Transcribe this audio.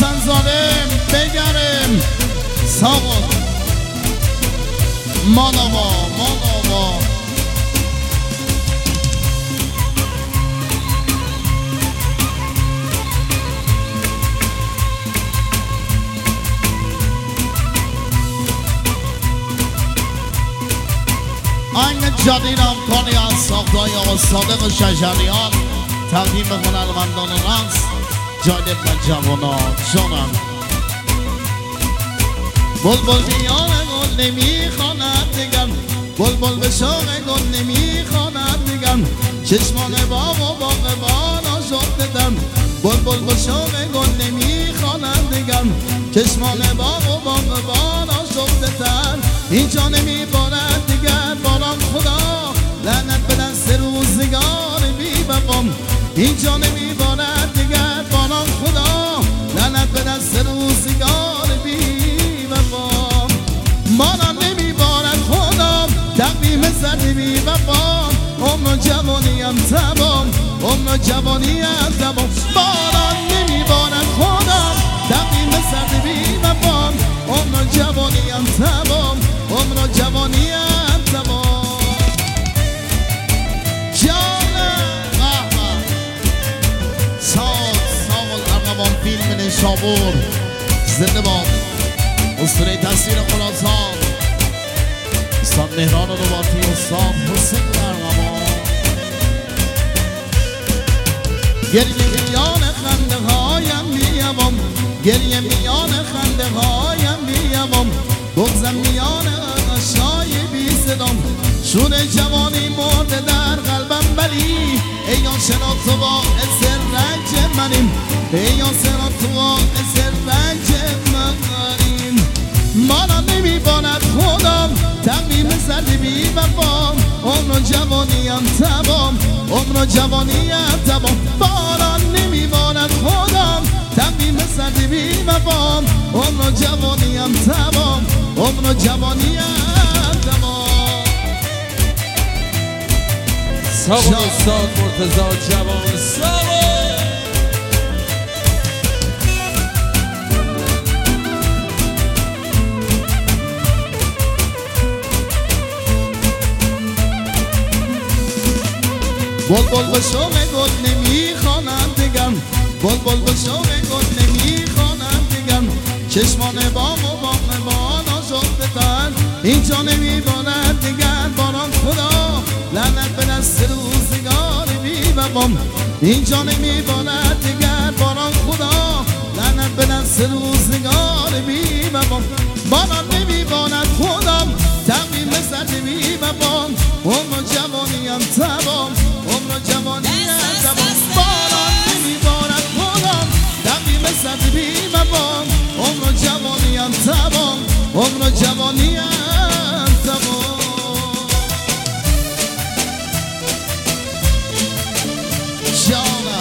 حسن ظالم بگرم ساقط ماناوا آین جدیدم کنی از ساختای آقا صادق شجریان تقدیم به هنرمندان رقص جالب و جوانان جانم بلبل میان گل نمیخواند دیگر بلبل به شوق گل نمیخواند دیگر چشمان باغ و باغبان آشفته دم بلبل به شوق گل نمیخواند دیگر چشمان باغ و باغبان آشفته تر اینجا نمیبارد دیگر باران خدا لعنت به دست روزگار بی وفام اینجا نمیبارد دیگر باران خدا لعنت به دست روزگار بی وفام باران نمیبارد خدا تقویم زده بی وفام عمر جوانیم تمام عمر جوانیم تمام باران نمیبارد خدا تقویم زده بی وفام عمر جوانیم تمام عمر جوانیم تمام ساقل فیلم نشابور زنده باد اسطوره تصویر خلاصان استاد مهران رباطی استاد حسین ارغوان گریه میان خنده هایم میام گریه میان خنده هایم میام بغزم میان غشای بی صدام شور جوانی مرده در قلبم ولی ای آشنا تو باعث رنج منیم ای آشنا تو باعث رنج منیم مانا نمیباند خودم تقویم زده بی وفام عمر جوانیم تمام عمر جوانیم تمام باران نمیباند خودم تقویم زده بی وفام عمر جوانیم تمام عمر جوانیم تمام ساقط استاد مرتضی جوان ساقط بلبل به شوق گل نمیخواند دیگر بلبل به شوق گل نمیخواند دیگر چشمان باغ و باغبان آشفته تر اینجا نمیبارد دیگر باران خدا لعنت به دست روزگار بی وفام اینجا نمیبارد دیگر باران خدا لعنت به دست روزگار بی وفام باران نمیبارد خودم تقویم زده بی وفام عمر جوانیم تمام عمر جوانی